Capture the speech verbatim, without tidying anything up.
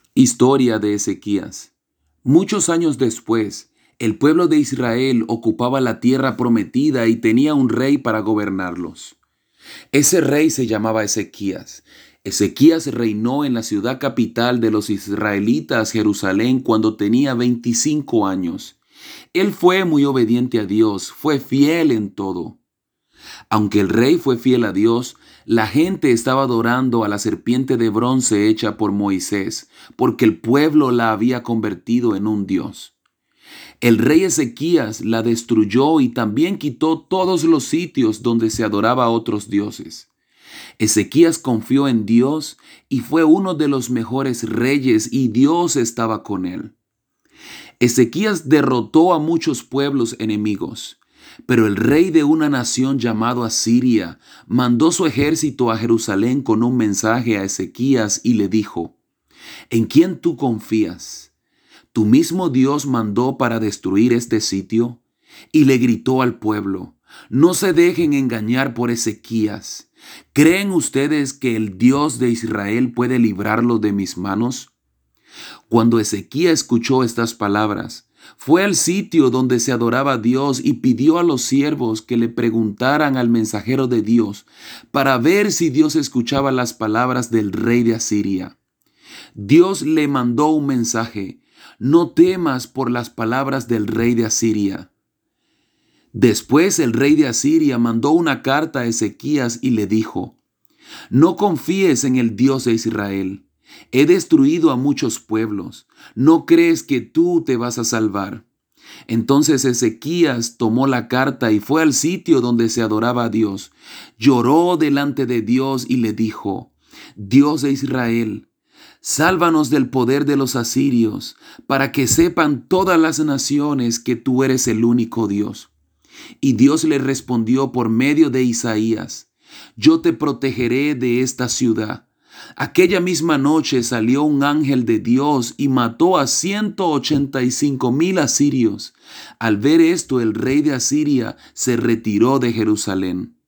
Historia de Ezequías. Muchos años después, el pueblo de Israel ocupaba la tierra prometida y tenía un rey para gobernarlos. Ese rey se llamaba Ezequías. Ezequías reinó en la ciudad capital de los israelitas, Jerusalén, cuando tenía veinticinco años. Él fue muy obediente a Dios, fue fiel en todo. Aunque el rey fue fiel a Dios, la gente estaba adorando a la serpiente de bronce hecha por Moisés, porque el pueblo la había convertido en un dios. El rey Ezequías la destruyó y también quitó todos los sitios donde se adoraba a otros dioses. Ezequías confió en Dios y fue uno de los mejores reyes, y Dios estaba con él. Ezequías derrotó a muchos pueblos enemigos. Pero el rey de una nación llamado Asiria mandó su ejército a Jerusalén con un mensaje a Ezequías y le dijo: ¿En quién tú confías? ¿Tu mismo Dios mandó para destruir este sitio? Y le gritó al pueblo: no se dejen engañar por Ezequías. ¿Creen ustedes que el Dios de Israel puede librarlo de mis manos? Cuando Ezequías escuchó estas palabras, fue al sitio donde se adoraba a Dios y pidió a los siervos que le preguntaran al mensajero de Dios para ver si Dios escuchaba las palabras del rey de Asiria. Dios le mandó un mensaje: no temas por las palabras del rey de Asiria. Después el rey de Asiria mandó una carta a Ezequías y le dijo: no confíes en el Dios de Israel. He destruido a muchos pueblos. ¿No crees que tú te vas a salvar? Entonces Ezequías tomó la carta y fue al sitio donde se adoraba a Dios. Lloró delante de Dios y le dijo: Dios de Israel, sálvanos del poder de los asirios, para que sepan todas las naciones que tú eres el único Dios. Y Dios le respondió por medio de Isaías: yo te protegeré de esta ciudad. Aquella misma noche salió un ángel de Dios y mató a ciento ochenta y cinco mil asirios. Al ver esto, el rey de Asiria se retiró de Jerusalén.